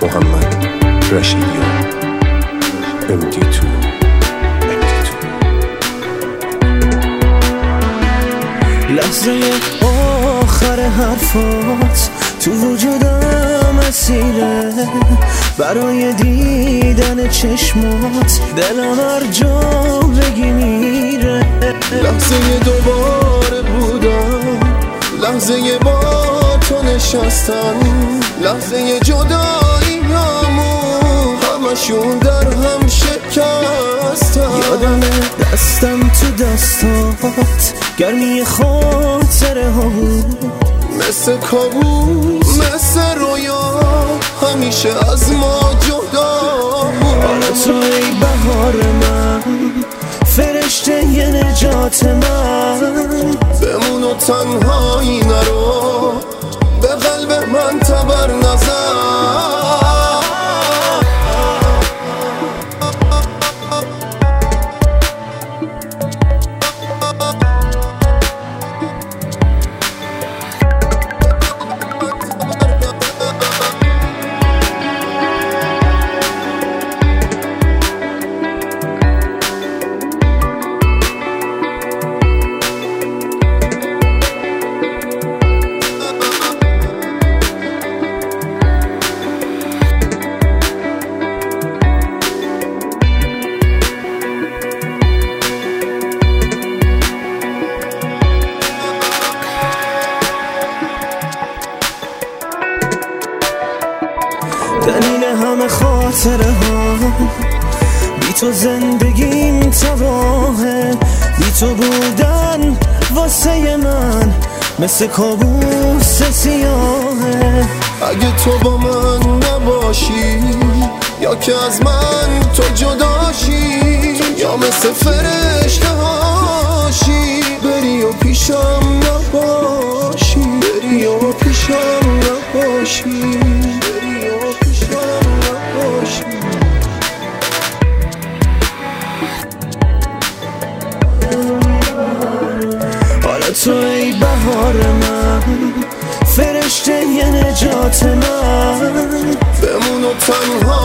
محمد رشیدیان MD2 لحظه آخر حرفات تو وجودم اسیره، برای دیدن چشمات دلم هر جا بگی میره. لحظه دوباره بودم، لحظه با تو نشستن، لحظه جداییامون همشون در هم شکستن. یادم دستم تو دستات گرمی خاطره ها بود، مثل کابوس مثل رویا همیشه از ما جدا بود. حالا تو ای بهار من، فرشته ی نجات من، بمون و تنهایی نرو، به قلب من تبر نزن. دلیل همه خاطره ها، بی تو زندگیم تباهه، بی تو بودن واسه من مثل کابوس سیاهه. اگه تو با من نباشی، یا که از من تو جداشی، یا مثل فرشته هاشی بری و پیشم نباشی، بری و پیشم نباشی. حالا تو ای بهار من، فرشته ی نجات من، بمون و تنها